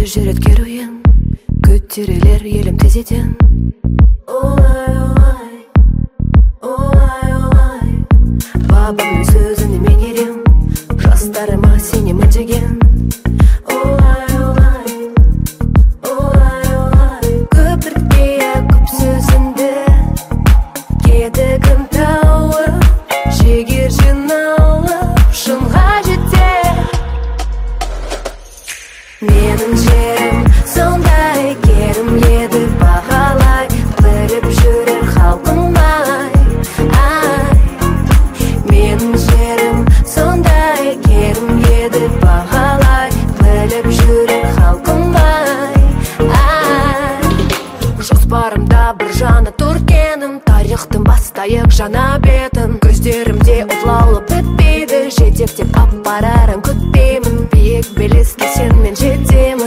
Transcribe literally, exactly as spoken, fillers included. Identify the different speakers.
Speaker 1: жүрет керуен, көтерелер елім тезеден. Олай, олай, олай, олай, бабамның сөзіне мен ерем, жастарыма сенемін деген. Олай, олай, олай, олай, көп біртпей көп сөзінде кетігім тауып, жігер жиналып шынға жетер. Менің жерім сондай керім еді, бағалай біліп жүрер халқымай. Ай, менің жерім сондай керім еді, бағалай біліп жүрер халқымай. Ай, жоспарымда бір жаны түркенім, тарихтың бастайық жаңа бетін. Көздерімде отлалып бітпейді, жетектеп апарарын күтпеймін. Биік белеске сен мен жетемін.